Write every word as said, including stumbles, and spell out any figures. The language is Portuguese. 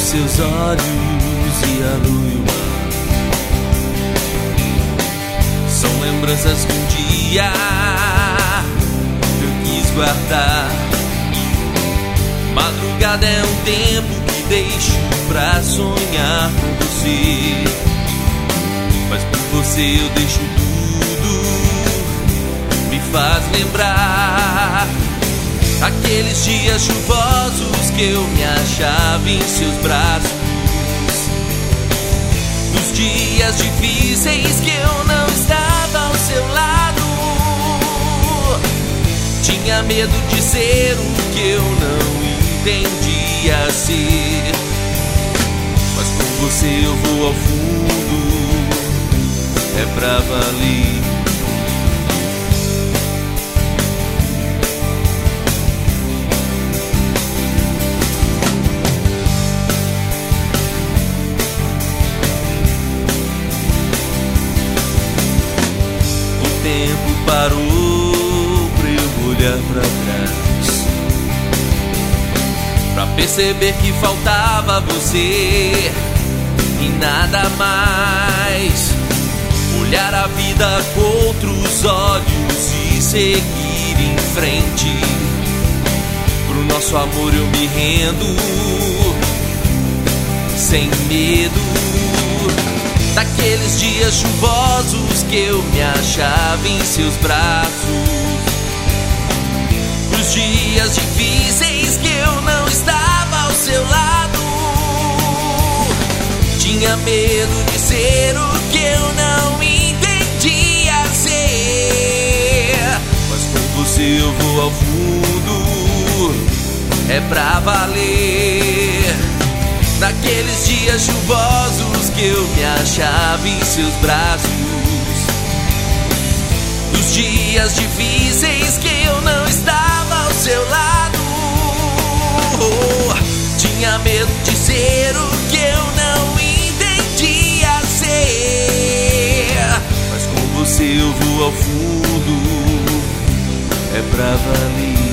seus olhos e a lua e o mar são lembranças que um dia eu quis guardar. Madrugada é um tempo que deixo pra sonhar com você, mas por você eu deixo tudo. Me faz lembrar aqueles dias chuvosos que eu me achava em seus braços, dos dias difíceis que eu não estava ao seu lado. Tinha medo de ser o que eu não entendia ser, mas com você eu vou ao fundo, é pra valer. O tempo parou pra eu olhar pra trás, pra perceber que faltava você e nada mais. Olhar a vida com outros olhos e seguir em frente. Pro nosso amor eu me rendo, sem medo. Daqueles dias chuvosos que eu me achava em seus braços, dos dias difíceis que eu não estava ao seu lado. Tinha medo de ser o que eu não entendia ser, mas com você eu vou ao fundo, é pra valer. Naqueles dias chuvosos que eu me achava em seus braços, dos dias difíceis que eu não estava ao seu lado. Tinha medo de ser o que eu não entendia ser, mas com você eu vou ao fundo, é pra valer.